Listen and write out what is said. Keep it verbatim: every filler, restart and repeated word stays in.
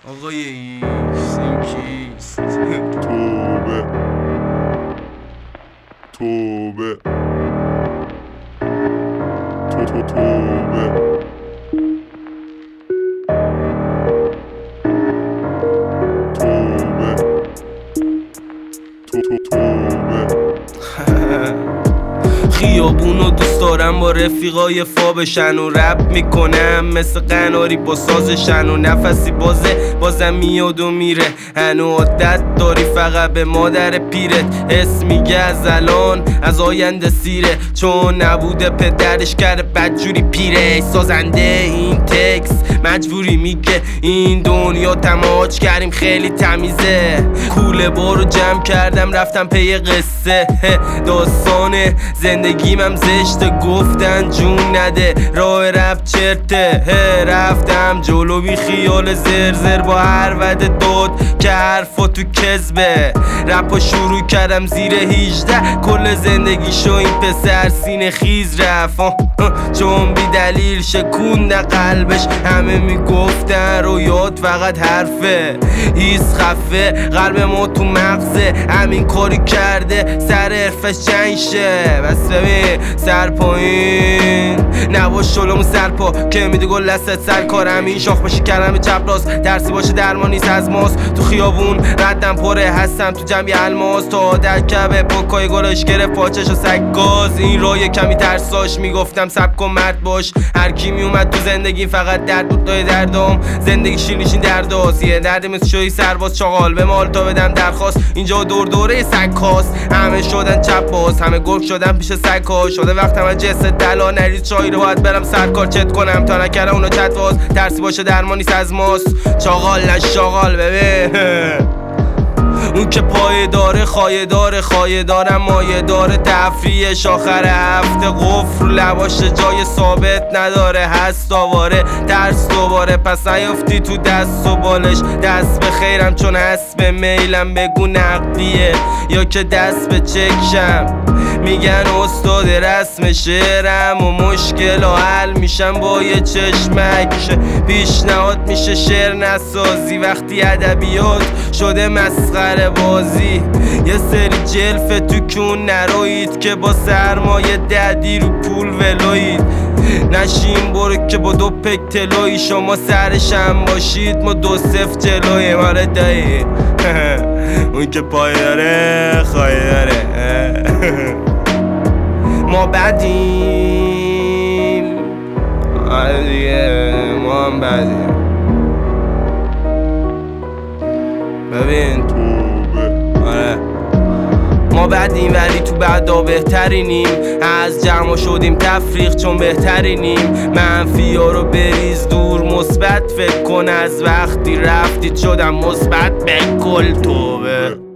آقای ایکس این کیست؟ توبه توبه تو تو توبه توبه تو تو توبه خیابونو دوست دارم با رفیقای فا بشن و رپ میکنم مثل قناری با سازشن و نفسی بازه بازم میاد و میره هنو عادت داری فقط به مادر پیرت حس میگه از الان از آینده سیره چون نبوده پدرش کرده بدجوری پیره سازنده این تکس مجبوری میگه این دنیا تماج کردیم خیلی تمیزه کوله بارو جمع کردم رفتم پی قصه داستان زندگیم هم زشته گفتن جون نده راه رپ چرته رفتم جلو بی خیال زرزر با هر وده داد که حرفا تو کذبه رپا شروع کردم زیر هیجده کل زندگیشو این پسر سینه خیز رفت چون بی دلیل شکونده قلبش همه میگفتن رویات فقط حرفه هیس خفه قلب ما تو مغزه همین کاری کرده سر حرفش جنگ شه بس ببین سر پایین نباش شلومو سر پا که میده گل لستت سر کارم این شاخ باشی کردم چپ راست درسی باشه درمان نیست از ماست تو خیابون ردم پره هستم تو جمعی الماس تا عادت کبه پاکای گلش گرفت پاچش و سگ گاز این راه کمی ترساش میگفتم سب کن مرد باش هر کی میومد تو زندگی فقط درد بود دای دردم زندگی شیرینشین درداست یه درد مثل شوی سرباز چاقال به مال تا بدم درخواست اینجا دور دوره سگ هاست همه شدن چپ باز همه گرگ شدن پیش سگ ها شده وقتم از جست دلا نرید چای رو باید برم سرکار چت کنم تا نکردم اونو چتواز ترسی باشه درمان نیست از ماست چاقال نشاقال ببین اون که پایه داره خایه داره خایه دارم مایه داره تفریحش آخر هفته قفل لباش جای ثابت نداره هست آواره ترس دوباره پس نیافتی تو دست و بالش دست به خیرم چون هست به میلم بگو نقدیه یا که دست به چکشم میگن استاد رسم شعرم و مشکل و حل میشم با یه چشمک پیشنهاد میشه شعر نسازی وقتی ادبیات شده مسخره بازی یه سری جلف تو کون نروید که با سرمایه ددی رو پول ولوید نشین برو که با دو پک تلوی شما سرشم باشید ما دو صف جلوی ماره دایی اون که پای داره خواهی داره ما بدیم آره دیگه ما هم بدیم ببین آره ما بدیم ولی تو بعدا بهترینیم از جمع شدیم تفریق چون بهترینیم منفی ها رو بریز دور مثبت فکر کن از وقتی رفتید شدم مثبت به کل توبه